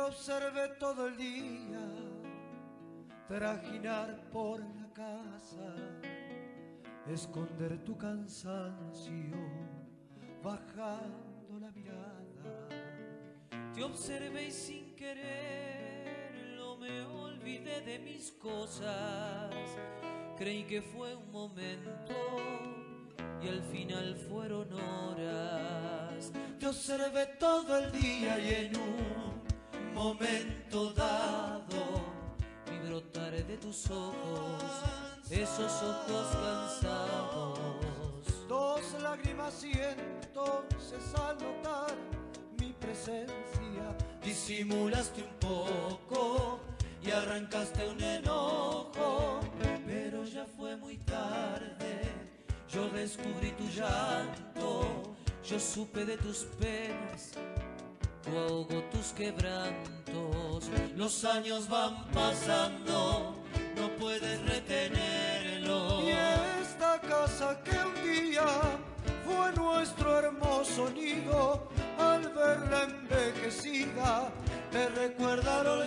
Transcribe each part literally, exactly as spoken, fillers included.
observé todo el día trajinar por la casa, esconder tu cansancio bajando la mirada. Te observé y sin quererlo me olvidé de mis cosas. Creí que fue un momento y al final fueron horas. Te observé todo el día y en un momento dado vi brotar de tus ojos, esos ojos cansados. Dos lágrimas y entonces al notar mi presencia disimulaste un poco y arrancaste un enojo. Pero ya fue muy tarde, yo descubrí tu llanto, yo supe de tus penas, tu ahogo, tus quebrantos. Los años van pasando, no puedes retenerlo. Y esta casa que un día fue nuestro hermoso nido, al verla envejecida te recuerda al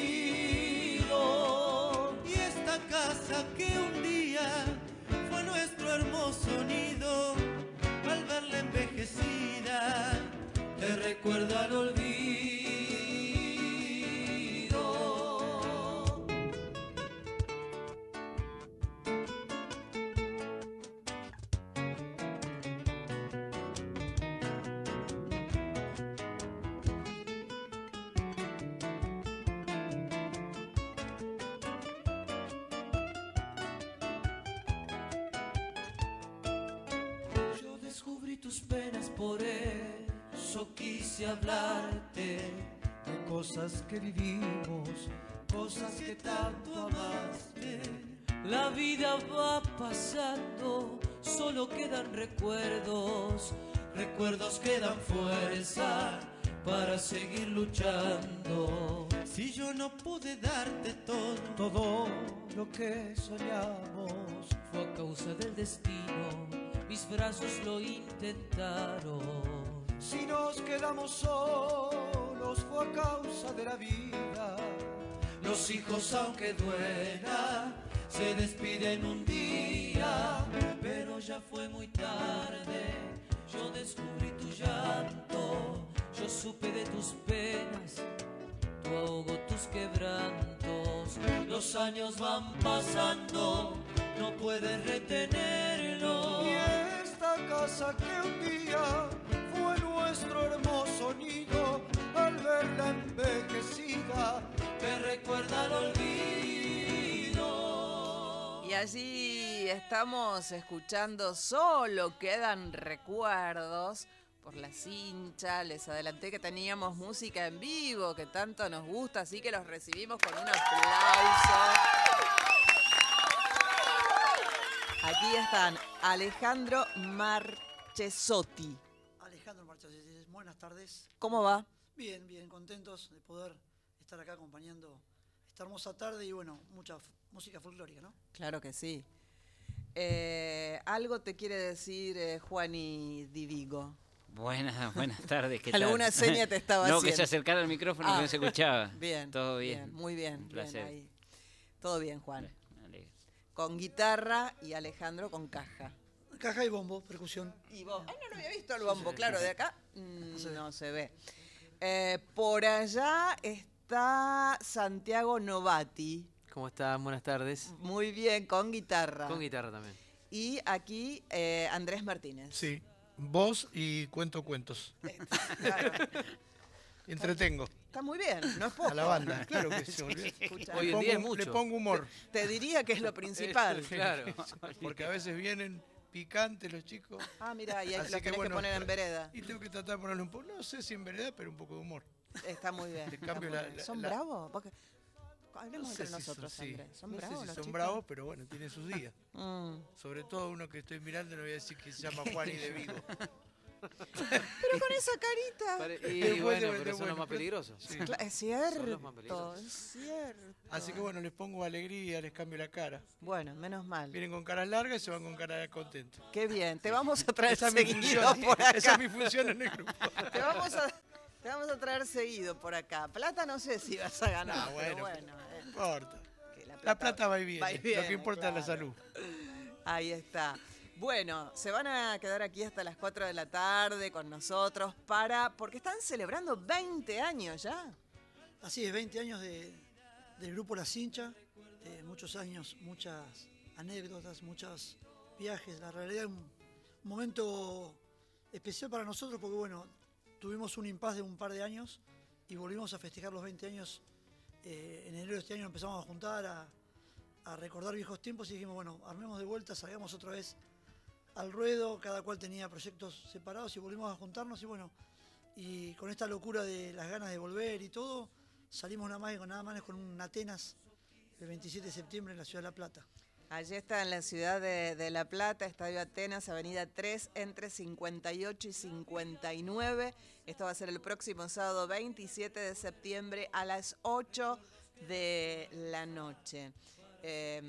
olvido. Y esta casa que un día fue nuestro hermoso nido, al verla envejecida te recuerda al olvido. Yo descubrí tus penas, por eso quise hablarte De cosas que vivimos, cosas que tanto amaste. La vida va pasando, solo quedan recuerdos. Recuerdos que dan fuerza para seguir luchando. Si yo no pude darte todo, Todo lo que soñamos fue a causa del destino, mis brazos lo intentaron. si nos quedamos solos fue a causa de la vida. Los hijos, aunque duela, se despiden un día. Pero ya fue muy tarde, yo descubrí tu llanto, yo supe de tus penas, tu ahogo, tus quebrantos. Los años van pasando, no puedes retenerlo. Y esta casa que un día fue nuestro hermoso nido, al verla envejecida te recuerda al olvido. Y allí estamos escuchando Solo Quedan Recuerdos por La Cincha. Les adelanté que teníamos música en vivo que tanto nos gusta, así que los recibimos con un aplauso. Aquí están Alejandro Marchesotti. Alejandro Marchesotti, buenas tardes. ¿Cómo va? Bien, bien, contentos de poder estar acá acompañando esta hermosa tarde y bueno, mucha f- música folclórica, ¿no? Claro que sí. Eh, algo te quiere decir eh, Juani Divigo. Buenas, buenas tardes, ¿qué tal? Alguna seña te estaba No, haciendo. que se acercara al micrófono Ah, que no se escuchaba. Bien. Todo bien. Muy bien. Un placer. Bien, ahí. Todo bien, Juan. Me alegro. Con guitarra y Alejandro con caja. Caja y bombo, percusión. Y vos. Ay, no lo había visto el bombo, claro, de acá mm, No se ve. no se ve. Eh, por allá está Santiago Novati. ¿Cómo están? Buenas tardes. Muy bien, con guitarra. Con guitarra también. Y aquí eh, Andrés Martínez. Sí, voz y cuento cuentos. Claro. Entretengo Está muy bien, no es poco. a la banda, claro que sí. Escucha, Hoy Le en día es pongo, mucho. le pongo humor, te diría que es lo principal. Claro. porque a veces vienen picantes los chicos Ah, mira, y ahí Así lo que tenés que, bueno, poner en vereda. y tengo que tratar de ponerle un poco, no sé si en verdad, pero un poco de humor. Está muy bien. Te está cambio muy la- bien. la- ¿Son la- bravos? Porque No hablemos sé entre si nosotros, son, sí. Andrés. ¿Son No sé bravos si los son chicos? bravos, pero bueno, tienen sus días. Mm. Sobre todo uno que estoy mirando, no voy a decir que se llama Juan y de Vigo. Pero con esa carita. Pare- Después Y de- bueno, de pero son bueno, los más pero- peligrosos. Sí. Cla- Es Son los más cierto, peligrosos. es cierto. Así que bueno, les pongo alegría, les cambio la cara. Bueno, menos mal. Vienen con caras largas y se van con cara contentos. Qué bien, te vamos a traer Esa es mi seguido función, por acá. esa es mi función en el grupo. Te vamos a, te Te vamos a traer seguido por acá. Plata no sé si vas a ganar, Ah, bueno, pero bueno. eh, No importa. que La plata va y viene. va y Lo viene, que importa claro. es la salud. Ahí está. Bueno, se van a quedar aquí hasta las cuatro de la tarde con nosotros para porque están celebrando veinte años ya. Así es, veinte años de, del grupo La Cincha, eh, muchos años, muchas anécdotas, muchos viajes. La realidad es un, un momento especial para nosotros porque, bueno, tuvimos un impasse de un par de años y volvimos a festejar los veinte años. Eh, en enero de este año empezamos a juntar, a, a recordar viejos tiempos y dijimos, bueno, armemos de vuelta, salgamos otra vez al ruedo, cada cual tenía proyectos separados y volvimos a juntarnos y bueno, y con esta locura de las ganas de volver y todo, salimos nada más y con nada más con un Atenas el veintisiete de septiembre en la ciudad de La Plata. Allí está en la ciudad de, de La Plata, Estadio Atenas, Avenida tres, entre cincuenta y ocho y cincuenta y nueve. Esto va a ser el próximo sábado veintisiete de septiembre a las ocho de la noche. Eh,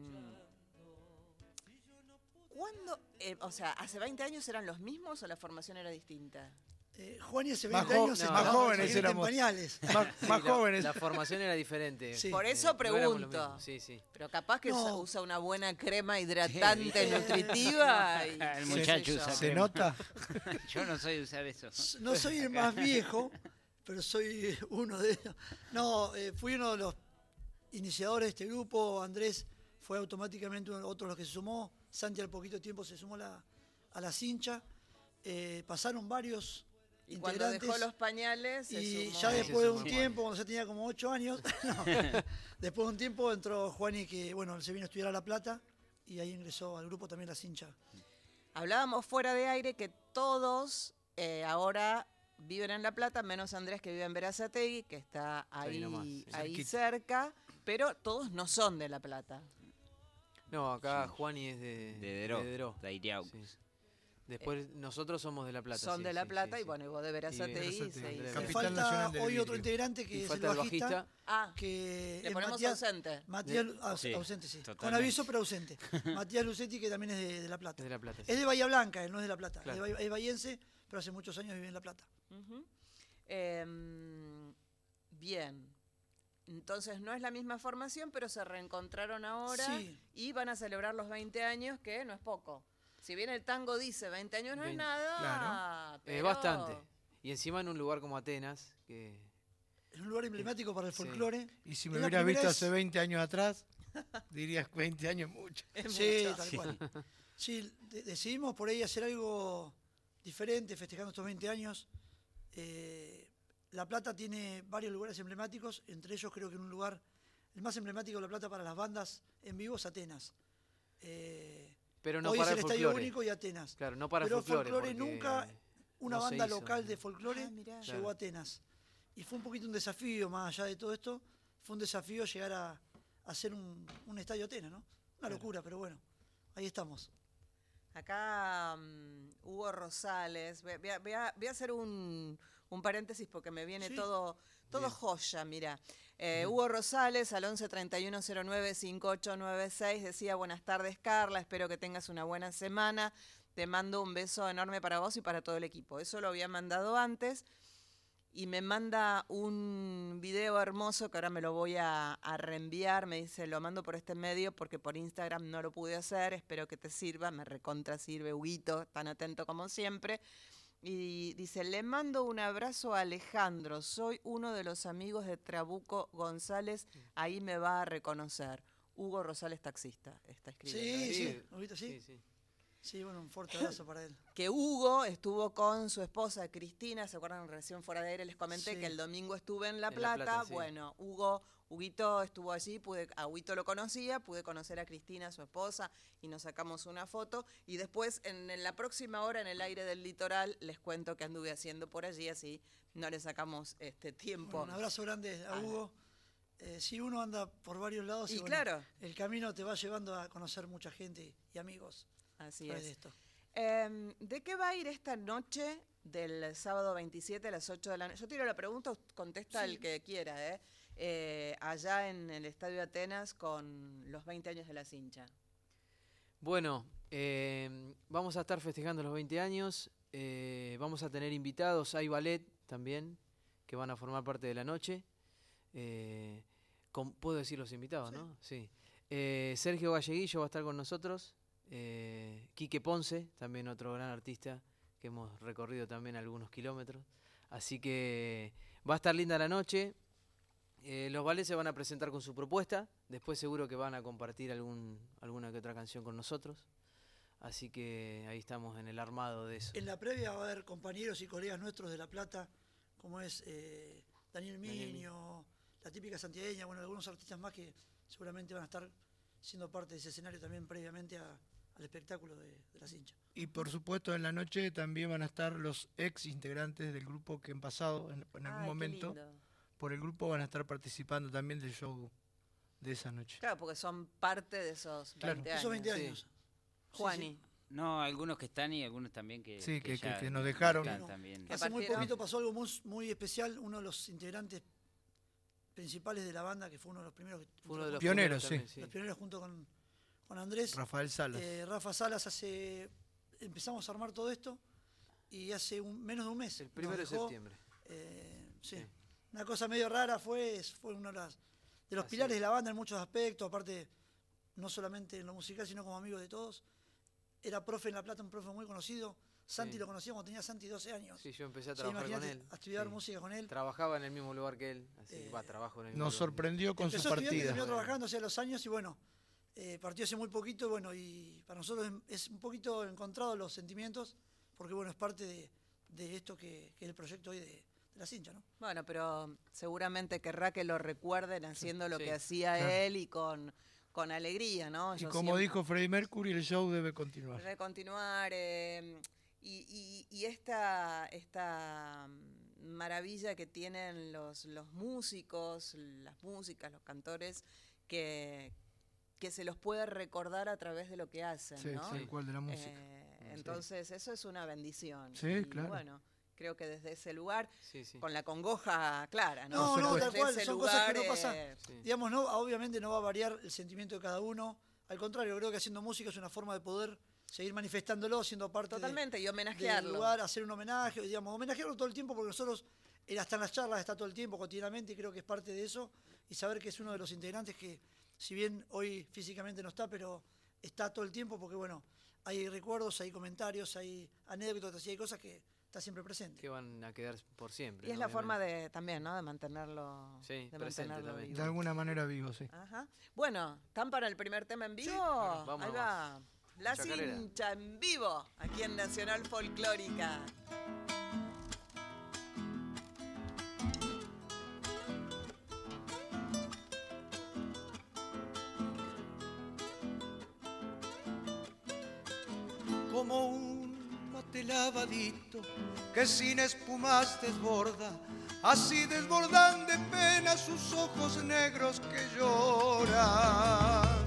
¿Cuándo? Eh, o sea, ¿hace veinte años eran los mismos o la formación era distinta? Eh, Juan y hace Más veinte jo- años no, estaba- más jóvenes imagínate, en éramos. pañales. Más, Sí, más la- jóvenes. La formación era diferente. Sí. Por Eh, eso no éramos lo pregunto. mismo. Sí, sí. Pero capaz que No. usa, usa una buena crema hidratante, Sí. nutritiva. Y, El qué sé muchacho yo. usa ¿Se crema. nota? Yo no soy de usar eso. No soy el más viejo, pero soy uno de ellos. No, eh, fui uno de los iniciadores de este grupo. Andrés fue automáticamente uno- otro de los que se sumó. Santi al poquito tiempo se sumó la- a la cincha. Eh, pasaron varios Y cuando integrantes. dejó los pañales, se Y sumó. ya Se después de un sumó tiempo, cuando ya tenía como ocho años, no, después de un tiempo entró Juani, que bueno, él se vino a estudiar a La Plata y ahí ingresó al grupo también La Cincha. Hablábamos fuera de aire que todos eh, ahora viven en La Plata, menos Andrés que vive en Berazategui, que está ahí, nomás, sí. ahí Cerquita. cerca, pero todos no son de La Plata. No, acá Sí. Juani es de, De Deró, de Deró. de Iriaux. Sí. Después nosotros somos de La Plata. Son sí, de La sí, Plata sí, y sí. bueno, y vos de Berazategui. Berazategui, se Andrés. hizo. Me Capital falta Nacional del hoy otro Vidrio. integrante Y que es falta el el bajista, bajista. Ah, que le es ponemos Matías, ausente. Matías De- aus- Sí, ausente, sí. Con totalmente. aviso, pero ausente. Matías Lucetti, que también es de, de La Plata. Es de La Plata. sí. Es de Bahía Blanca, él no es de La Plata. Claro. Es, de Bahía- es bahiense, pero hace muchos años vive en La Plata. Ujú. Em, bien. Entonces no es la misma formación, pero se reencontraron ahora Sí. y van a celebrar los veinte años, que no es poco. Si bien el tango dice veinte años no es veinte, nada, Es pero- bastante. Y encima en un lugar como Atenas, que Es un lugar emblemático para el Sí. folclore. Y si Es me la hubieras primera visto vez- hace veinte años atrás, dirías veinte años mucho. Es Sí, mucho. tal cual. Sí, de- decidimos por ahí hacer algo diferente, festejando estos veinte años. Eh, La Plata tiene varios lugares emblemáticos, entre ellos creo que en un lugar, el más emblemático de La Plata para las bandas en vivo es Atenas. Eh, pero no hoy para es el el Estadio folclore. Único y Atenas. Claro, no para Pero el folclore. folclore porque nunca una no se banda hizo. local de folclore Ah, mirá. llegó Claro. a Atenas. Y fue un poquito un desafío, más allá de todo esto, fue un desafío llegar a, a hacer un, un estadio Atenas, ¿no? Una locura, pero bueno, ahí estamos. Acá mm, Hugo Rosales, voy, voy a, voy a- voy a hacer un, un paréntesis porque me viene Sí. todo, todo Bien. joya, mira. Eh, Hugo Rosales al once treinta y uno cero nueve cincuenta y ocho noventa y seis decía, buenas tardes Carla, espero que tengas una buena semana, te mando un beso enorme para vos y para todo el equipo. Eso lo había mandado antes y me manda un video hermoso que ahora me lo voy a, a reenviar, me dice, lo mando por este medio porque por Instagram no lo pude hacer, espero que te sirva, me recontra sirve, Huguito, tan atento como siempre. Y dice, le mando un abrazo a Alejandro, soy uno de los amigos de Trabuco González, ahí me va a reconocer. Hugo Rosales, taxista, está escribiendo. Sí, ahí. sí, Sí, ¿ahorita sí? Sí, sí. Sí, bueno, un fuerte abrazo para él. Que Hugo estuvo con su esposa Cristina, ¿se acuerdan? Recién fuera de aire les comenté Sí. que el domingo estuve en La En La Plata. Plata, sí. Bueno, Hugo, Huguito estuvo allí, pude, a Huguito lo conocía, pude conocer a Cristina, su esposa, y nos sacamos una foto. Y después, en, en la próxima hora, en el aire del litoral, les cuento que anduve haciendo por allí, así no le sacamos este tiempo. Bueno, un abrazo grande a Ah, Hugo. Eh, sí, uno anda por varios lados y, Y bueno, claro. el camino te va llevando a conocer mucha gente y amigos. Así a través es. de esto. Em, ¿De qué va a ir esta noche del sábado veintisiete a las ocho de la noche? Yo tiro la pregunta, contesta Sí. el que quiera, ¿eh? Eh, allá en el Estadio Atenas con los veinte años de la cincha. Bueno, eh, vamos a estar festejando los veinte años. eh, vamos a tener invitados. Hay ballet también. que van a formar parte de la noche. Eh, con, puedo decir los invitados, sí. ¿no? Sí. Eh, Sergio Galleguillo va a estar con nosotros. Eh, Quique Ponce, también otro gran artista que hemos recorrido también algunos kilómetros. Así que va a estar linda la noche. Eh, los Valés se van a presentar con su propuesta. Después seguro que van a compartir algún, alguna que otra canción con nosotros. Así que ahí estamos en el armado de eso. En la previa va a haber compañeros y colegas nuestros de La Plata, como es eh, Daniel Miño, la típica santiagueña, bueno, algunos artistas más que seguramente van a estar siendo parte de ese escenario también previamente a, al espectáculo de, de las hinchas. Y por supuesto en la noche también van a estar los ex integrantes del grupo que han pasado en, en algún Ay, momento. qué lindo. Por el grupo van a estar participando también del show de esa noche. Claro, porque son parte de esos Claro. veinte años. Esos veinte Sí. años. Juani. Sí, No, algunos que están y algunos también que, Sí, que- que- ya que nos dejaron. están Bueno, también. Que Hace muy partieron. poquito pasó algo muy, muy especial. Uno de los integrantes principales de la banda, que fue uno de los primeros, que- Fue uno de los Pioneros, primeros sí. los pioneros junto con, con Andrés. Rafael Salas. Eh, Rafa Salas, hace empezamos a armar todo esto y hace un, menos de un mes. El nos primero de dejó, septiembre. eh, sí. Sí. Una cosa medio rara fue, fue uno de, las, de los Así pilares es. de la banda en muchos aspectos, aparte no solamente en lo musical, sino como amigo de todos. Era profe en La Plata, un profe muy conocido. Santi Sí. lo conocía cuando tenía Santi doce años. Sí, yo empecé a Sí, trabajar con imagínate, él. a estudiar Sí. música con él. Trabajaba en el mismo lugar que él. Así Eh, va, trabajo en el mismo Nos lugar. sorprendió con sus Empezó estudiando y partidas. terminó trabajando hace los años y bueno, eh, partió hace muy poquito, bueno, y para nosotros es es un poquito encontrado los sentimientos, porque bueno, es parte de, de esto que, que es el proyecto hoy de, de la cincha, ¿no? Bueno, pero seguramente querrá que lo recuerden haciendo lo Sí. que hacía Claro. él y con, con alegría, ¿no? Y Yo como siempre- dijo Freddie Mercury, el show debe continuar. Debe continuar. eh, y y- y esta, esta mm, maravilla que tienen los, los músicos, las músicas, los cantores, que, que se los puede recordar a través de lo que hacen, Sí, ¿no? tal cual de la música. Eh, entonces, eso es una bendición. Sí, Y, claro. bueno, creo que desde ese lugar, Sí, sí. con la congoja clara, ¿no? No, Por no, supuesto. tal cual, Desde ese son cosas que no lugar, pasan. eh, Sí. Digamos, no, obviamente no va a variar el sentimiento de cada uno. Al contrario, creo que haciendo música es una forma de poder seguir manifestándolo, siendo parte de- Totalmente, y del homenajearlo. lugar, hacer un homenaje, digamos, homenajearlo todo el tiempo, porque nosotros, él hasta en las charlas está todo el tiempo, cotidianamente, y creo que es parte de eso, y saber que es uno de los integrantes que, si bien hoy físicamente no está, pero está todo el tiempo, porque bueno, hay recuerdos, hay comentarios, hay anécdotas y hay cosas que está siempre presente. Que van a quedar por siempre. Y es ¿no? la forma Obviamente. de también, ¿no? De mantenerlo, Sí, de presente mantenerlo también. vivo. De alguna manera vivo, sí. Ajá. Bueno, ¿están para el primer tema en vivo? Bueno, vamos Ahí nomás. va. La Chacarera. cincha en vivo, aquí en Nacional Folclórica. Como un mate lavadito que sin espumas desborda, así desbordan de pena sus ojos negros que lloran.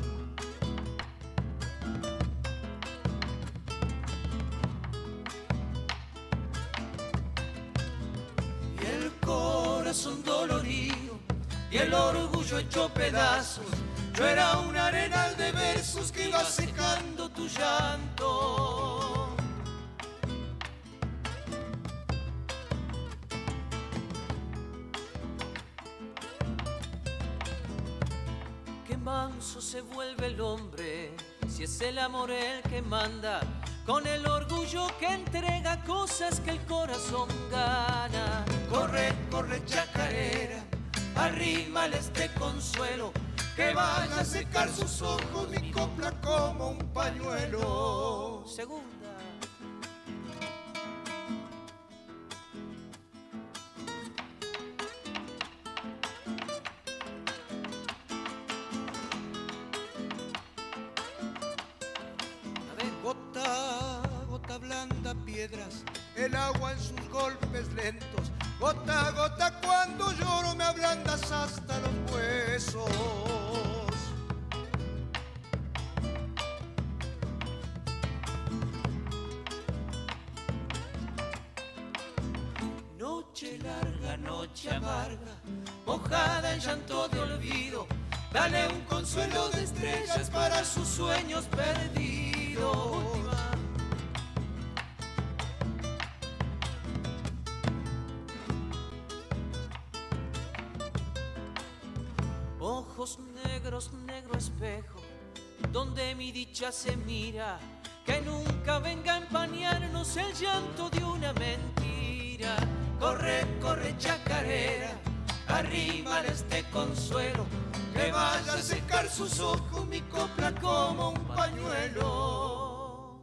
Y el corazón dolorido y el orgullo hecho pedazos. Yo era un arenal de versos que iba secando tu llanto. Qué manso se vuelve el hombre, si es el amor el que manda, con el orgullo que entrega cosas que el corazón gana. Corre, corre, chacarera, arrímale este consuelo, que vaya a secar sus ojos mi copla como un pañuelo. Segunda. A ver. Gota, gota blanda piedras, el agua en sus golpes lentos. Gota, gota cuando lloro me ablandas hasta los huesos. Noche larga, noche amarga, mojada en llanto de olvido. Dale un consuelo de estrellas para sus sueños perdidos. ojos negros, negro espejo, donde mi dicha se mira, que nunca venga a empañarnos el llanto de una mentira. Corre, corre, chacarera, arrímale este consuelo, que vaya a secar sus ojos mi copla como un pañuelo.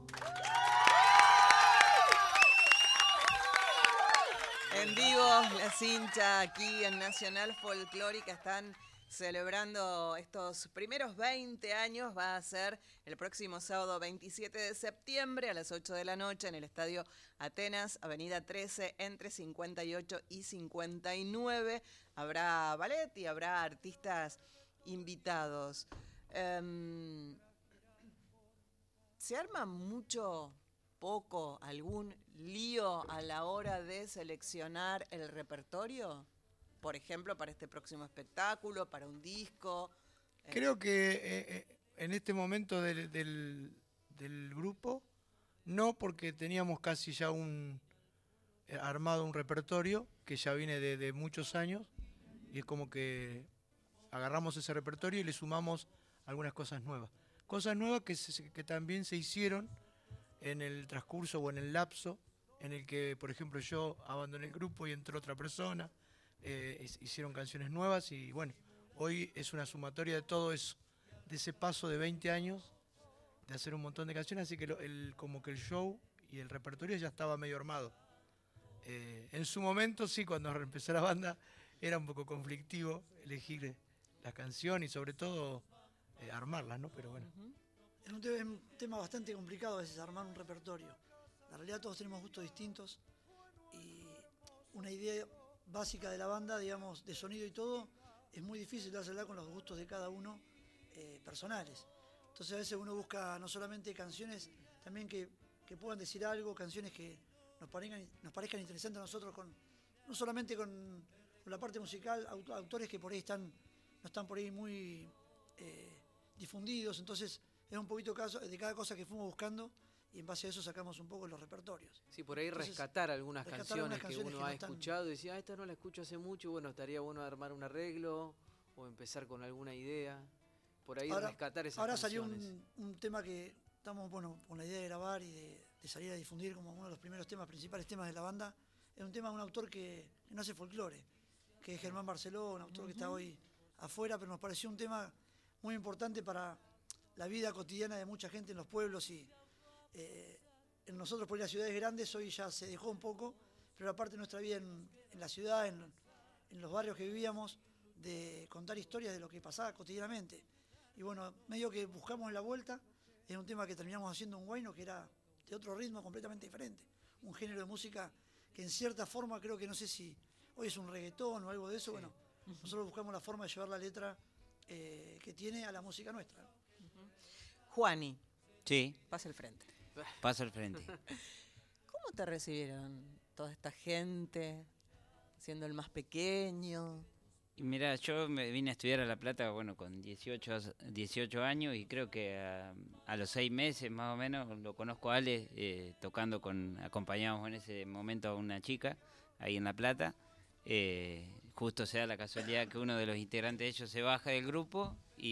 En vivo, La Cincha, aquí en Nacional Folclórica, están celebrando estos primeros veinte años. Va a ser el próximo sábado veintisiete de septiembre a las ocho de la noche en el Estadio Atenas, Avenida trece, entre cincuenta y ocho y cincuenta y nueve. Habrá ballet y habrá artistas invitados. Um, ¿Se arma mucho, poco, algún lío a la hora de seleccionar el repertorio? Por ejemplo, para este próximo espectáculo, para un disco. Creo que eh, en este momento del, del, del grupo, no, porque teníamos casi ya un eh, armado un repertorio que ya viene de, de muchos años, y es como que agarramos ese repertorio y le sumamos algunas cosas nuevas. Cosas nuevas que, se, que también se hicieron en el transcurso o en el lapso en el que, por ejemplo, yo abandoné el grupo y entró otra persona. Eh, hicieron canciones nuevas y bueno, hoy es una sumatoria de todo eso, de ese paso de veinte años, de hacer un montón de canciones, así que lo, el, como que el show y el repertorio ya estaba medio armado. Eh, en su momento sí, cuando empezó la banda, era un poco conflictivo elegir la canción y sobre todo eh, armarla, ¿no? Pero bueno. Uh-huh. Es un, te- un tema bastante complicado a veces armar un repertorio. En realidad todos tenemos gustos distintos y una idea básica de la banda, digamos, de sonido y todo, es muy difícil dársela con los gustos de cada uno eh, personales. Entonces a veces uno busca no solamente canciones también que, que puedan decir algo, canciones que nos parezcan, nos parezcan interesantes a nosotros, con, no solamente con, con la parte musical, aut- autores que por ahí están, no están por ahí muy eh, difundidos, entonces es un poquito caso, de cada cosa que fuimos buscando y en base a eso sacamos un poco los repertorios. Sí, por ahí Entonces, rescatar algunas rescatar canciones, algunas canciones que uno que no ha están- escuchado y decía, ah, esta no la escucho hace mucho, bueno, estaría bueno armar un arreglo o empezar con alguna idea. Por ahí Ahora, rescatar esas ahora salió canciones. un, un tema que estamos, bueno, con la idea de grabar y de, de salir a difundir como uno de los primeros temas, principales temas de la banda. Es un tema de un autor que, que no hace folclore, que es Germán Barceló, un autor uh-huh. que está hoy afuera, pero nos pareció un tema muy importante para la vida cotidiana de mucha gente en los pueblos y eh, en nosotros por ir a ciudades grandes hoy ya se dejó un poco, pero aparte de nuestra vida en, en la ciudad, en, en los barrios que vivíamos, de contar historias de lo que pasaba cotidianamente. Y bueno, medio que buscamos la vuelta, es un tema que terminamos haciendo un guayno que era de otro ritmo completamente diferente, un género de música que en cierta forma creo que no sé si hoy es un reggaetón o algo de eso, sí. Bueno, uh-huh. Nosotros buscamos la forma de llevar la letra eh, que tiene a la música nuestra. Uh-huh. Juani. Sí. Pasa al frente. Pasa al frente. ¿Cómo te recibieron toda esta gente, siendo el más pequeño? Y mira, yo me vine a estudiar a La Plata, bueno, con dieciocho, dieciocho años y creo que a, a los seis meses más o menos lo conozco a Ale, eh, tocando con, acompañamos en ese momento a una chica ahí en La Plata. Eh, justo se da la casualidad que uno de los integrantes de ellos se baja del grupo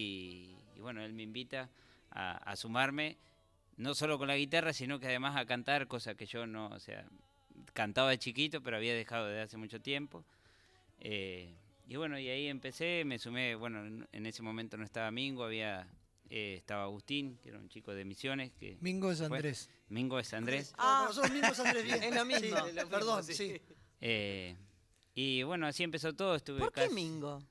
y, y bueno, él me invita a, a sumarme, no solo con la guitarra, sino que además a cantar, cosa que yo no, o sea, cantaba de chiquito, pero había dejado desde hace mucho tiempo. Eh, Y bueno, y ahí empecé, me sumé, bueno, en, en ese momento no estaba Mingo, había eh, estaba Agustín, que era un chico de Misiones. Que Mingo es Andrés. Fue, Mingo es Andrés. Ah, nosotros Mingo es Andrés, bien. Es lo mismo. Sí, es lo perdón, mismo, sí. sí. Eh, y bueno, así empezó todo. Estuve ¿Por qué casi... Mingo?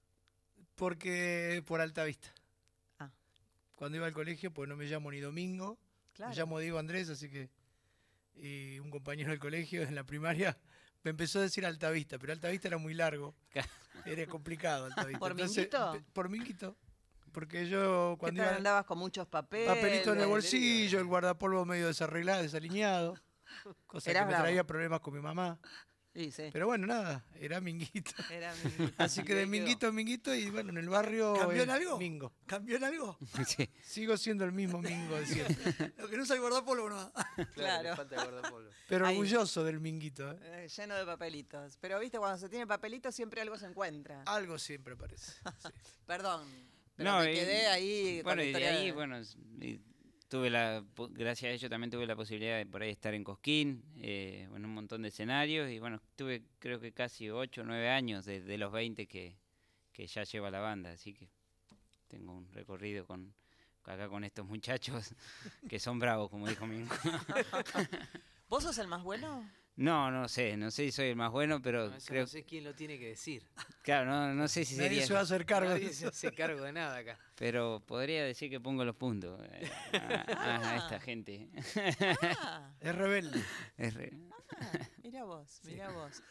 Porque por Alta Vista. Ah. Cuando iba al colegio, pues no me llamo ni Domingo, Claro. me llamo Diego Andrés, así que... Y un compañero del colegio en la primaria me empezó a decir Altavista, pero Altavista era muy largo. Era complicado Altavista. ¿Por Entonces, Minguito? Por Minguito. Porque yo ¿Qué cuando tal iba... andabas con muchos papeles? Papelito en el bolsillo, el guardapolvo medio desarreglado, desalineado. Cosa Eras que me bravo. traía problemas con mi mamá. Sí, sí. Pero bueno, nada, era Minguito. Era Minguito. Así que de Minguito a Minguito y bueno, en el barrio ¿Cambió en es algo? Mingo. ¿Cambió en algo? Sí. Sigo siendo el mismo Mingo de siempre. Lo que no usa el guardapolvo no. Claro. Le falta guardapolvo. Pero Ahí. orgulloso del Minguito. ¿eh? Eh, lleno de papelitos. Pero viste, cuando se tiene papelitos siempre algo se encuentra. Algo siempre parece. Sí. Perdón. Pero No, me y- quedé ahí. con Bueno, la y de historia ahí, de- bueno, s- y tuve la, po- gracias a ello también tuve la posibilidad de por ahí estar en Cosquín, eh, en un montón de escenarios, y bueno, tuve creo que casi ocho o nueve años de, de los veinte que, que ya lleva la banda, así que tengo un recorrido con acá con estos muchachos que son bravos, como dijo mi hijo. ¿Vos sos el más bueno? No, no sé, no sé si soy el más bueno, pero No, eso creo, no sé quién lo tiene que decir. claro, no, no sé si Nadie sería, se va a hacer cargo de Nadie eso. se hace cargo de nada acá. pero podría decir que pongo los puntos eh, a, a- a esta gente. Ah, Es rebelde. Es re- ah, mira vos, mira vos.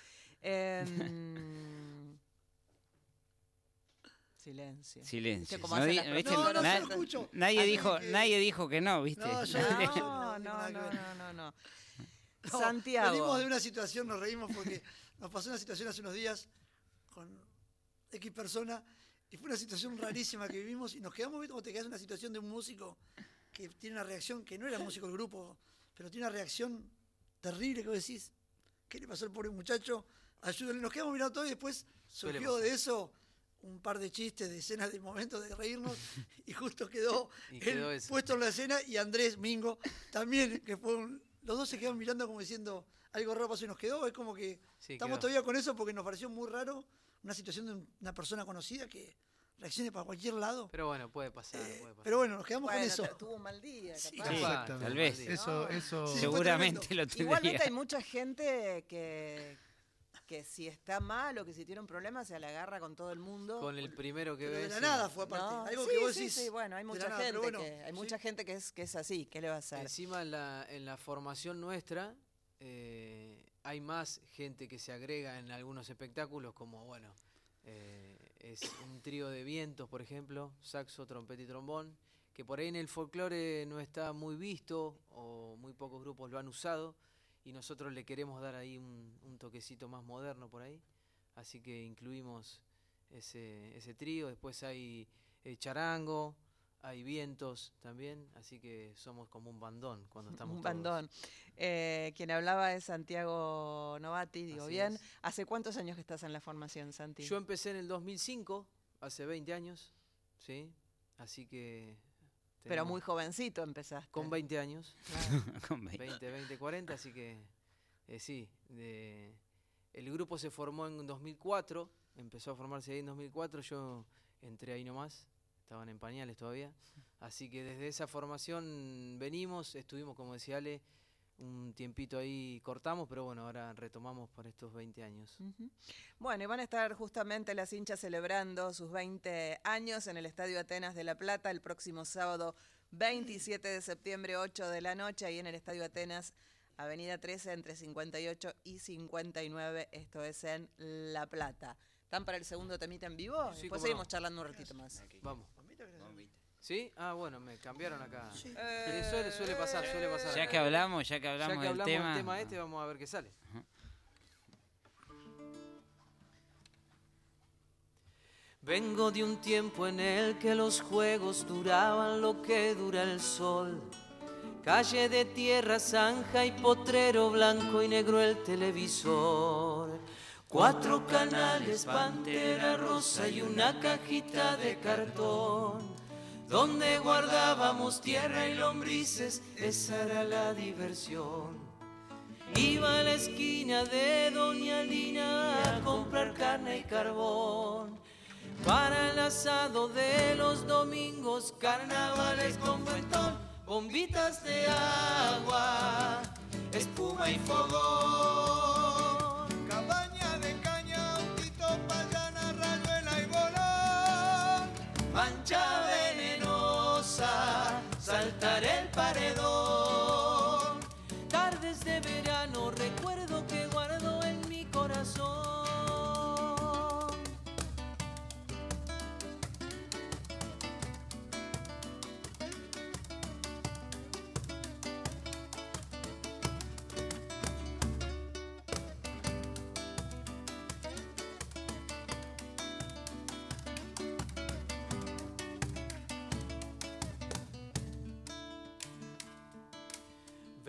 Em, silencio. Silencio. ¿Viste cómo No hacen di- las ¿viste? No, no, Na- se lo escucho. Nadie Así dijo, que- nadie dijo que no, ¿viste? No, yo No, no, no, yo no, nada que no, ver. no, no, no. No, Santiago. Venimos de una situación, nos reímos porque nos pasó una situación hace unos días con X persona y fue una situación rarísima que vivimos y nos quedamos viendo como te quedas en una situación de un músico que tiene una reacción, que no era músico del grupo, pero tiene una reacción terrible que vos decís, ¿qué le pasó al pobre muchacho? Ayúdenle, nos quedamos mirando todo y después Suele surgió pasar. de eso un par de chistes, de escenas, de momentos de reírnos y justo quedó, Y él quedó eso. puesto en la escena y Andrés Mingo también, que fue un- los dos se quedaron mirando como diciendo algo raro pasó y nos quedó, es como que Sí, estamos quedó. todavía con eso porque nos pareció muy raro una situación de un- una persona conocida que reaccione para cualquier lado. Pero bueno, puede pasar, Eh, puede pasar. pero bueno, nos quedamos Bueno, con eso. t- tuvo un mal día, Sí, capaz. Sí, Exactamente. tal vez. Eso, eso. Sí, fue Seguramente lo tendría. Igualmente hay mucha gente que, que si está mal o que si tiene un problema se la agarra con todo el mundo. Con el primero que Pero de ves. la sí. nada fue aparte. No, Algo sí, que vos sí, decís. sí, bueno, hay de la mucha nada, gente pero bueno, que hay sí. mucha gente que es que es así, ¿qué le va a hacer? Encima en la, en la formación nuestra eh, hay más gente que se agrega en algunos espectáculos como, bueno, eh, es un trío de vientos, por ejemplo, saxo, trompeta y trombón, que por ahí en el folclore no está muy visto o muy pocos grupos lo han usado y nosotros le queremos dar ahí un, un toquecito más moderno por ahí, así que incluimos ese, ese trío, después hay eh, charango, hay vientos también, así que somos como un bandón cuando estamos Un todos. bandón. Eh, quien hablaba es Santiago Novati, digo Así bien. es. ¿Hace cuántos años que estás en la formación, Santi? Yo empecé en el dos mil cinco, hace veinte años, ¿sí? Así que... Pero tenemos- muy jovencito empezaste. Con veinte años, Con veinte. veinte, veinte, cuarenta, así que eh, sí. de- el grupo se formó en dos mil cuatro, empezó a formarse ahí en dos mil cuatro, yo entré ahí nomás, estaban en pañales todavía. Así que desde esa formación venimos, estuvimos, como decía Ale, un tiempito ahí cortamos, pero bueno, ahora retomamos por estos veinte años. Ujú. Bueno, y van a estar justamente las hinchas celebrando sus veinte años en el Estadio Atenas de La Plata el próximo sábado veintisiete de septiembre, ocho de la noche, ahí en el Estadio Atenas, Avenida trece, entre cincuenta y ocho y cincuenta y nueve, esto es en La Plata. ¿Están para el segundo temita en vivo? Sí, Después cómo seguimos no. charlando un ratito más. Vamos. ¿Sí? Ah, bueno, me cambiaron acá. Sí. Eh, suele, suele pasar, suele pasar. Ya acá. que hablamos, ya que hablamos, Ya que hablamos del tema, del tema este, vamos a ver qué sale. Vengo de un tiempo en el que los juegos duraban lo que dura el sol. Calle de tierra, zanja y potrero, blanco y negro el televisor. Cuatro canales, pantera rosa y una cajita de cartón. Donde guardábamos tierra y lombrices, esa era la diversión. Iba a la esquina de Doña Lina a comprar carne y carbón. Para el asado de los domingos, carnavales con vueltón, bombitas de agua, espuma y fogón. Cabaña de caña, autito, payana, rayuela y bolón. Mancha venenosa, saltar el paredón. Tardes de verano, recuerdo que guardo en mi corazón.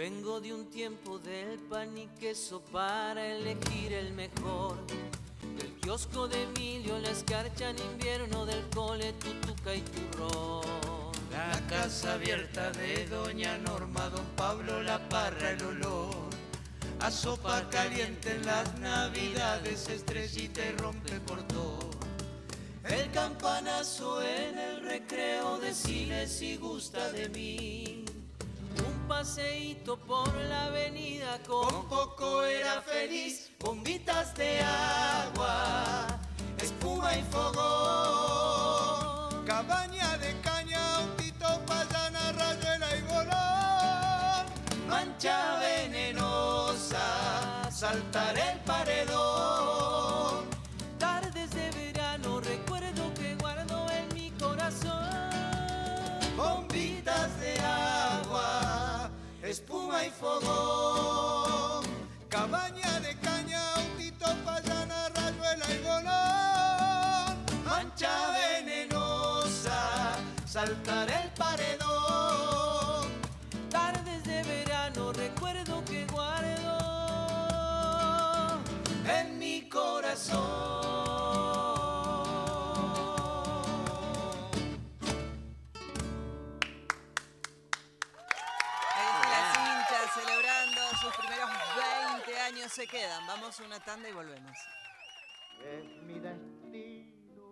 Vengo de un tiempo del pan y queso para elegir el mejor. Del kiosco de Emilio, la escarcha en invierno, del cole, tutuca y turrón. La casa abierta de Doña Norma, Don Pablo, la parra, el olor a sopa caliente en las navidades, estrellita y rompe por todo. El campanazo en el recreo, decile si gusta de mí. Un paseíto por la avenida, con, con poco era feliz. Bombitas de agua, espuma y fogón, cabaña de caña, autito, payana, rayuela y bolón. Mancha venenosa, saltar el paredón. Tardes de verano, recuerdo que guardo en mi corazón. Bombitas de agua, espuma y fogón, cabaña de caña, autito, payana, rayuela y bolón. Mancha venenosa, saltar el paredón. Tardes de verano, recuerdo que guardo en mi corazón. Celebrando sus primeros veinte años, se quedan. Vamos a una tanda y volvemos. Es mi destino,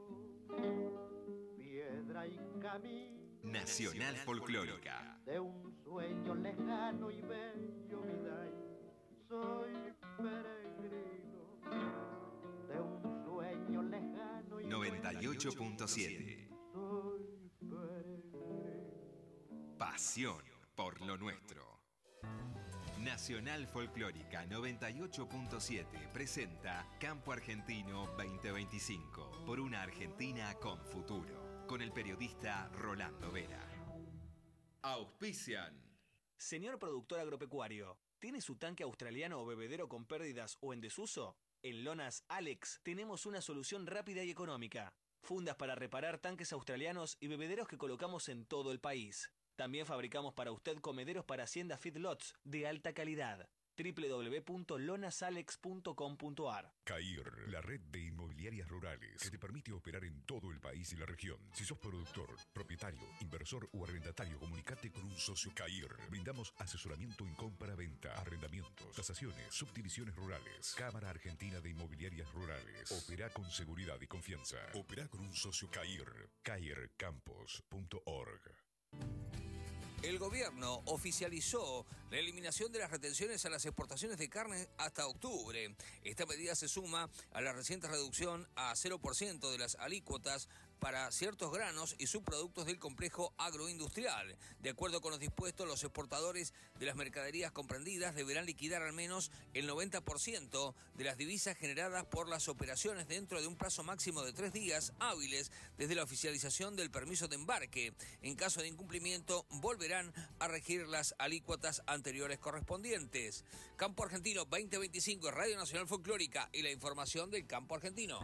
piedra y camino. Nacional Folclórica. De un sueño lejano y bello, vida. Soy peregrino. De un sueño lejano y noventa y ocho punto siete. Soy peregrino. Pasión por lo nuestro. Nacional Folclórica noventa y ocho punto siete presenta Campo Argentino veinte veinticinco por una Argentina con futuro, con el periodista Rolando Vera. Auspician. Señor productor agropecuario, ¿tiene su tanque australiano o bebedero con pérdidas o en desuso? En Lonas Alex tenemos una solución rápida y económica. Fundas para reparar tanques australianos y bebederos que colocamos en todo el país. También fabricamos para usted comederos para Hacienda Feedlots de alta calidad. doble u doble u doble u punto lonasalex punto com punto a r. CAIR, la red de inmobiliarias rurales que te permite operar en todo el país y la región. Si sos productor, propietario, inversor o arrendatario, comunicate con un socio CAIR. Brindamos asesoramiento en compra-venta, arrendamientos, tasaciones, subdivisiones rurales. Cámara Argentina de Inmobiliarias Rurales. Opera con seguridad y confianza. Opera con un socio CAIR. cair campos punto org. El gobierno oficializó la eliminación de las retenciones a las exportaciones de carne hasta octubre. Esta medida se suma a la reciente reducción a cero por ciento de las alícuotas para ciertos granos y subproductos del complejo agroindustrial. De acuerdo con los dispuestos, los exportadores de las mercaderías comprendidas deberán liquidar al menos el noventa por ciento de las divisas generadas por las operaciones dentro de un plazo máximo de tres días hábiles desde la oficialización del permiso de embarque. En caso de incumplimiento, volverán a regir las alícuotas anteriores correspondientes. Campo Argentino veinte veinticinco, Radio Nacional Folclórica y la información del Campo Argentino.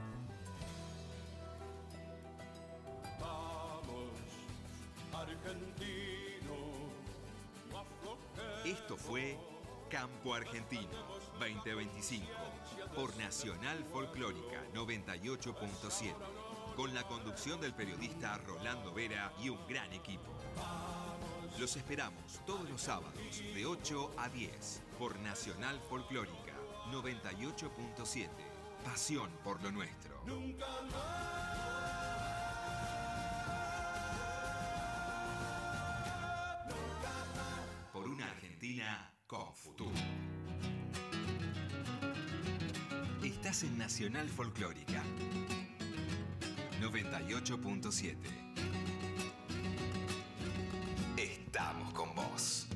Esto fue Campo Argentino veinte veinticinco por Nacional Folclórica noventa y ocho punto siete, con la conducción del periodista Rolando Vera y un gran equipo. Los esperamos todos los sábados de ocho a diez por Nacional Folclórica noventa y ocho punto siete. Pasión por lo nuestro. Nunca más. Por una Argentina con futuro. Estás en Nacional Folclórica noventa y ocho punto siete. Estamos con vos.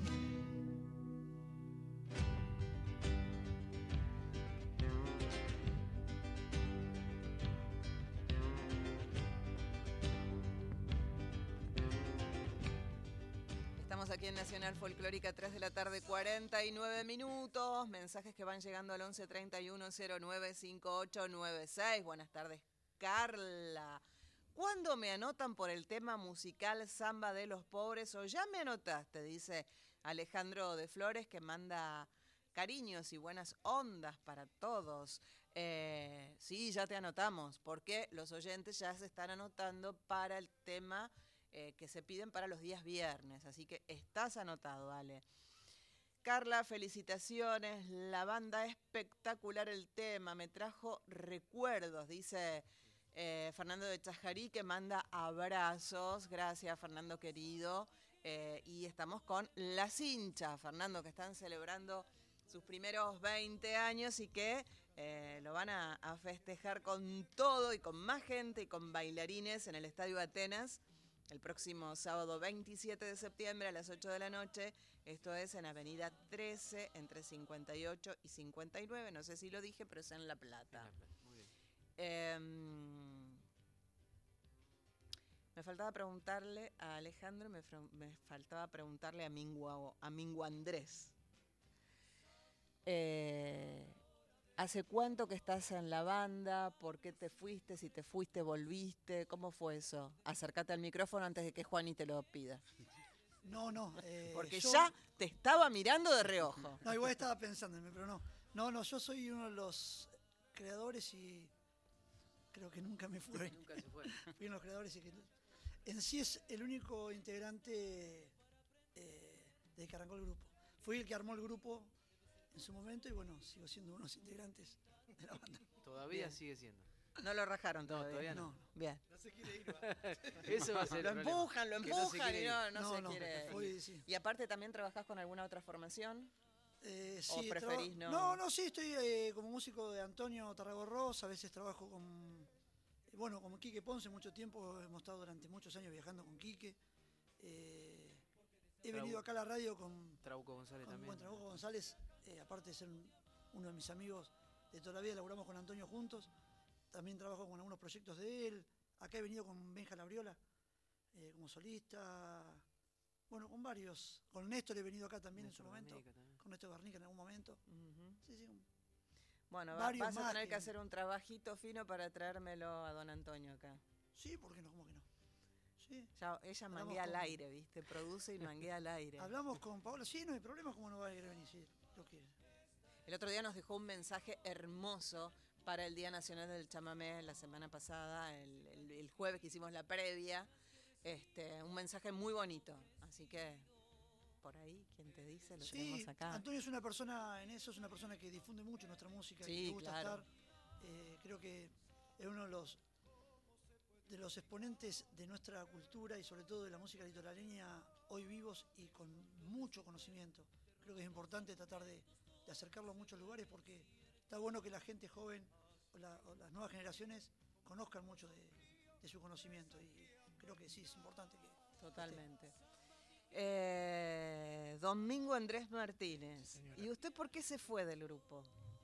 Aquí en Nacional Folclórica, tres de la tarde, cuarenta y nueve minutos. Mensajes que van llegando al once treinta y uno cero nueve cinco ocho nueve seis. Buenas tardes, Carla. ¿Cuándo me anotan por el tema musical Samba de los Pobres? O ya me anotaste, dice Alejandro de Flores, que manda cariños y buenas ondas para todos. Eh, sí, ya te anotamos, porque los oyentes ya se están anotando para el tema eh, que se piden para los días viernes. Así que estás anotado, Ale. Carla, felicitaciones. La banda espectacular el tema. Me trajo recuerdos, dice eh, Fernando de Chajarí, que manda abrazos. Gracias, Fernando querido. Eh, y estamos con Las Hinchas, Fernando, que están celebrando sus primeros veinte años y que eh, lo van a, a festejar con todo y con más gente y con bailarines en el Estadio Atenas el próximo sábado veintisiete de septiembre a las ocho de la noche. Esto es en Avenida trece, entre cincuenta y ocho y cincuenta y nueve. No sé si lo dije, pero es en La Plata. En La Plata, muy bien. Eh, me faltaba preguntarle a Alejandro, me, me faltaba preguntarle a Mingo, a Mingo Andrés. Eh, ¿Hace cuánto que estás en la banda? ¿Por qué te fuiste? Si te fuiste, volviste. ¿Cómo fue eso? Acércate al micrófono antes de que Juani te lo pida. No, no. Eh, Porque yo, ya te estaba mirando de reojo. No, igual estaba pensando en mí, pero no. No, no, yo soy uno de los creadores y creo que nunca me fui. Nunca se fue. Fui uno de los creadores y que en sí es el único integrante eh, desde que arrancó el grupo. Fui el que armó el grupo en su momento y bueno, sigo siendo uno de los integrantes de la banda. Todavía Bien. sigue siendo. No lo rajaron No, todavía. todavía no. No, Bien. No se quiere ir. va. Eso va a ser Lo el problema. empujan, lo Que no se empujan quiere y ir. no, no, No, se no, quiere. fui, sí. Y aparte también trabajás con alguna otra formación. Eh, ¿O sí, preferís traba- no? No, no, sí, estoy eh, como músico de Antonio Tarragorros, a veces trabajo con, eh, bueno, como Quique Ponce, mucho tiempo, hemos estado durante muchos años viajando con Quique. Eh, he Trau- venido acá a la radio con, Trauco González con también. buen Trabuco González, eh, aparte de ser un- uno de mis amigos de toda la vida, laburamos con Antonio juntos, también trabajo con algunos proyectos de él, acá he venido con Benja Labriola, eh, como solista, bueno, con varios, con Néstor he venido acá también Néstor en su momento, Garnica también. con Néstor Garnica en algún momento. Ujú. Sí, sí, un- Bueno, va- Varios vas a más tener que que- hacer un trabajito fino para traérmelo a don Antonio acá. sí, ¿por qué no? ¿Cómo que no? Sí. Ya, ella Hablamos manguea al con- aire, ¿viste? Produce y manguea al aire. Hablamos con Paola, sí, no hay problema, ¿cómo no va a querer venir? Sí, lo quiere. El otro día nos dejó un mensaje hermoso para el Día Nacional del Chamamé la semana pasada, el, el- el jueves que hicimos la previa. Este, un mensaje muy bonito. Así que, por ahí, quien te dice, lo Sí, tenemos acá. Antonio es una persona, en eso es una persona que difunde mucho nuestra música, Sí, que le gusta claro. estar. Eh, creo que es uno de los de los exponentes de nuestra cultura y sobre todo de la música litoraleña hoy vivos y con mucho conocimiento. Creo que es importante tratar de, de acercarlo a muchos lugares porque está bueno que la gente joven o, la- o las nuevas generaciones conozcan mucho de, de su conocimiento y creo que sí, es importante que... Totalmente. Eh, Domingo Andrés Martínez. Señora. ¿Y usted por qué se fue del grupo?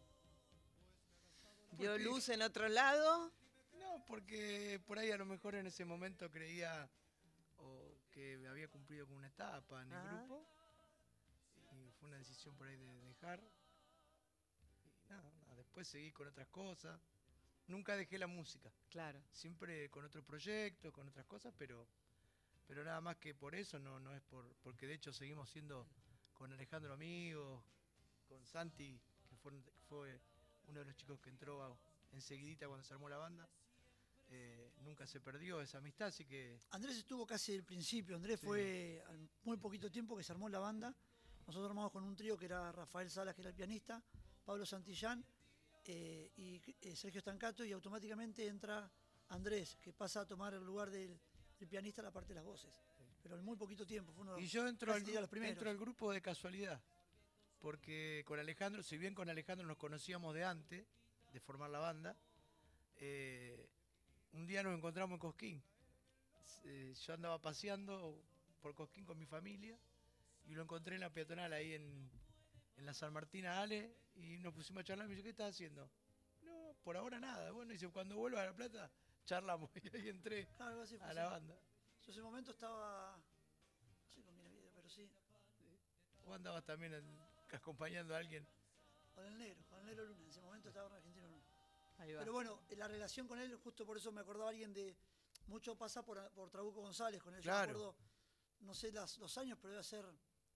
¿Vio Porque- luz en otro lado? No, porque por ahí a lo mejor en ese momento creía o que había cumplido con una etapa en el Ah. grupo y fue una decisión por ahí de dejar. Y nada, nada, después seguí con otras cosas. Nunca dejé la música, Claro. siempre con otros proyectos, con otras cosas, pero pero nada más que por eso, no no es por porque de hecho seguimos siendo con Alejandro amigos, con Santi, que fue, que fue uno de los chicos que entró a- enseguidita cuando se armó la banda. Eh, nunca se perdió esa amistad, así que Andrés estuvo casi del principio. Andrés Sí. fue al muy poquito tiempo que se armó la banda. Nosotros armamos con un trío que era Rafael Salas, que era el pianista, Pablo Santillán eh, y eh, Sergio Stancato, y automáticamente entra Andrés, que pasa a tomar el lugar del, del pianista la parte de las voces. Pero en muy poquito tiempo. Fue uno, y yo entro al, casi diría gru- los primeros. entro al grupo de casualidad, porque con Alejandro, si bien con Alejandro nos conocíamos de antes de formar la banda, eh, un día nos encontramos en Cosquín. Eh, yo andaba paseando por Cosquín con mi familia y lo encontré en la peatonal ahí en, en la San Martín a Ale y nos pusimos a charlar. Me dice, ¿qué estás haciendo? No, por ahora nada. Bueno, dice, cuando vuelva a La Plata, charlamos. Y ahí entré Claro, algo así fue, a sí. la banda. Yo en ese momento estaba, no sé con quién había ido, pero sí, Vos andabas también en- acompañando a alguien. con el negro, con el negro Luna. En ese momento estaba en Argentino Luna. Ahí va. Pero bueno, la relación con él, justo por eso me acordaba alguien de. Mucho pasa por, por Trabuco González, con él. Yo me Claro. acuerdo, no sé las, los años, pero debe ser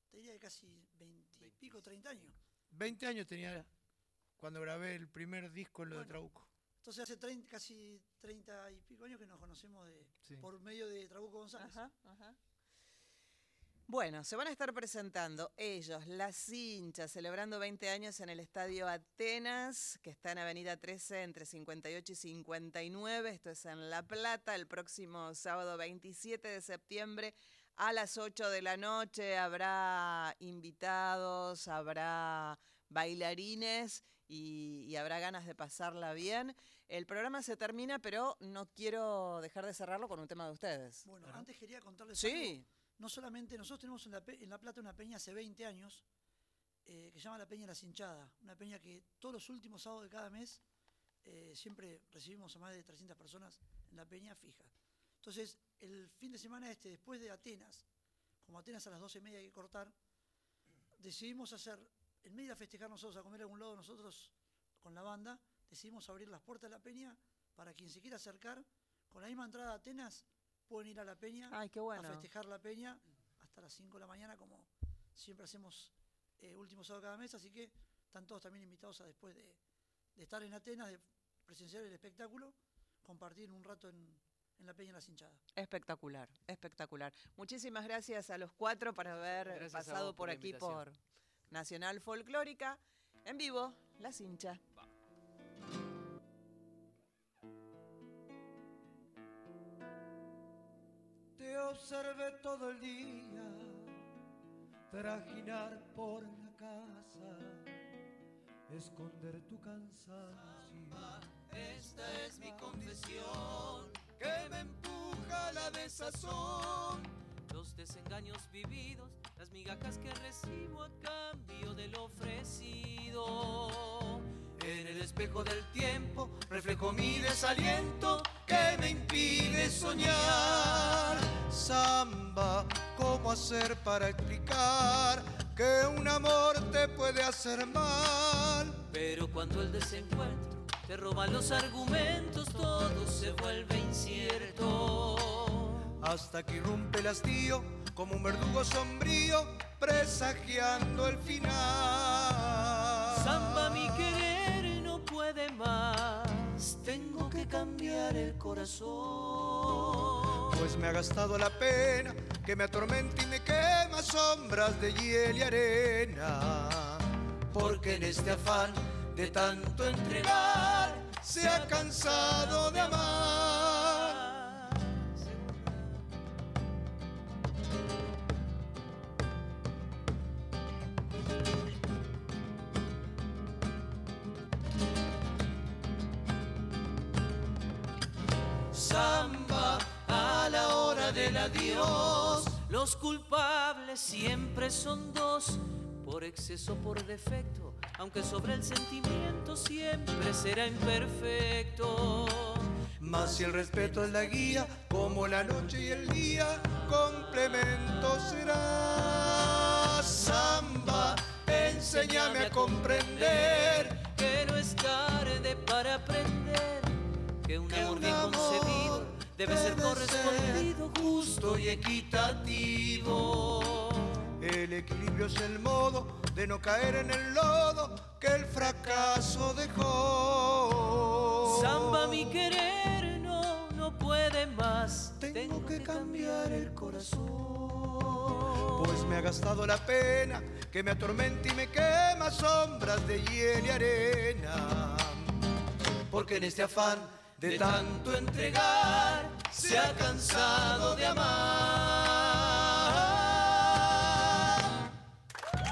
te diría que casi veinte y pico, treinta años. veinte años tenía cuando grabé el primer disco en lo Bueno, de Trabuco. Entonces hace treinta, casi treinta y pico años que nos conocemos de, Sí. por medio de Trabuco González. Ajá, ajá. Bueno, se van a estar presentando ellos, Las Hinchas, celebrando veinte años en el Estadio Atenas, que está en Avenida trece entre cincuenta y ocho y cincuenta y nueve. Esto es en La Plata, el próximo sábado veintisiete de septiembre a las ocho de la noche. Habrá invitados, habrá bailarines y, y habrá ganas de pasarla bien. El programa se termina, pero no quiero dejar de cerrarlo con un tema de ustedes. Bueno, antes quería contarles Sí. algo. No solamente, nosotros tenemos en La, Pe- en La Plata una peña hace veinte años, eh, que se llama la Peña Las Hinchadas. Una peña que todos los últimos sábados de cada mes eh, siempre recibimos a más de trescientas personas en la peña fija. Entonces, el fin de semana este, después de Atenas, como Atenas a las doce y media hay que cortar, decidimos hacer, en medio de festejar nosotros, a comer a algún lado nosotros con la banda, decidimos abrir las puertas de la peña para quien se quiera acercar, con la misma entrada a Atenas, pueden ir a la peña. Ay, qué bueno. A festejar la peña hasta las cinco de la mañana, como siempre hacemos eh, último sábado cada mes, así que están todos también invitados a después de, de estar en Atenas, de presenciar el espectáculo, compartir un rato en, en la peña Las Hinchadas. Espectacular, espectacular. Muchísimas gracias a los cuatro por haber Gracias a pasado vos por por la aquí invitación. por Nacional Folclórica. En vivo, Las Hinchas. Te observé todo el día trajinar por la casa, esconder tu cansancio. Esta es mi confesión, que me empuja a la desazón. Los desengaños vividos, las migajas que recibo a cambio de lo ofrecido. En el espejo del tiempo reflejo mi desaliento que me impide soñar. Samba, ¿cómo hacer para explicar que un amor te puede hacer mal? Pero cuando el desencuentro te roba los argumentos, todo se vuelve incierto. Hasta que irrumpe el hastío como un verdugo sombrío presagiando el final. Samba, mi querer no puede más, tengo que cambiar el corazón. Pues me ha gastado la pena que me atormenta y me quema sombras de hiel y arena. Porque en este afán de tanto entregar se ha cansado de amar. Samba, a la hora del adiós, los culpables siempre son dos, por exceso, por defecto, aunque sobre el sentimiento siempre será imperfecto. Mas si el respeto es la guía, como la noche y el día, complemento será. Samba, enséñame a comprender que no es tarde para aprender que un amor bien concebido debe ser correspondido, justo y equitativo. El equilibrio es el modo de no caer en el lodo que el fracaso dejó. Samba, mi querer no, no puede más, tengo que cambiar el corazón. Pues me ha gastado la pena que me atormenta y me quema sombras de hiel y arena. Porque en este afán de tanto entregar se ha cansado de amar.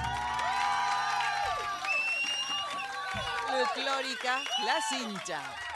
Folclórica, Las Hinchas.